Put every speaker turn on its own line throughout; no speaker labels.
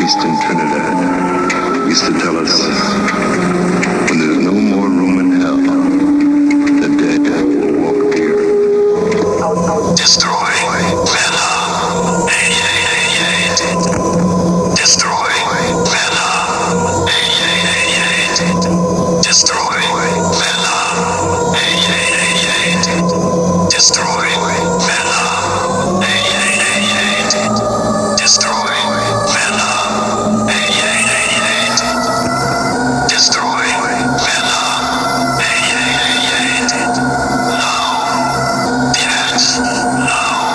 priest in Trinidad used to tell us, when there's no more room in hell, the dead will walk here. Destroy Venom 8888. Destroy Venom 8888. Destroy Venom 8888. Destroy Venom 8888. Destroy Venom 8888. Destroy Venom 8888. No. Yes. No.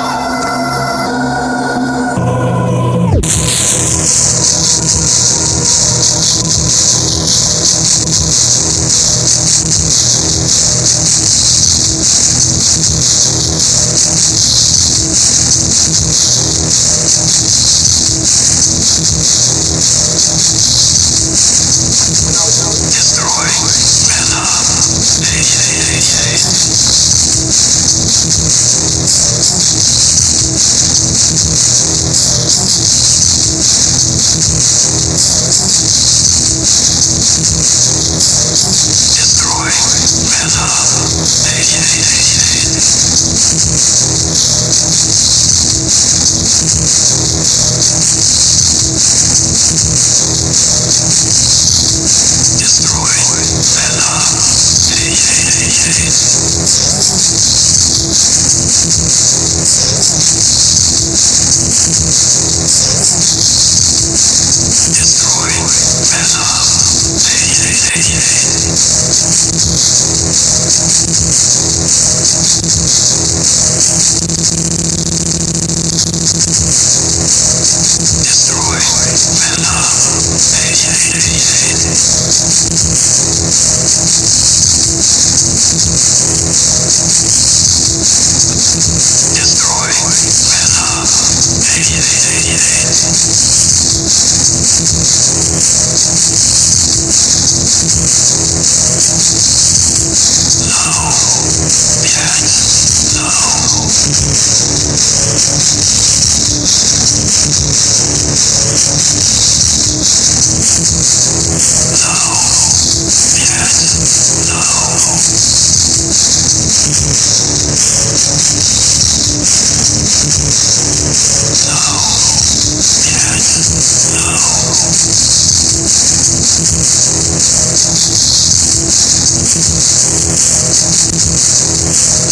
Destroy Venom 8888. Destroy Venom 8888. Destroy Venom 8888. Destroy Venom 8888.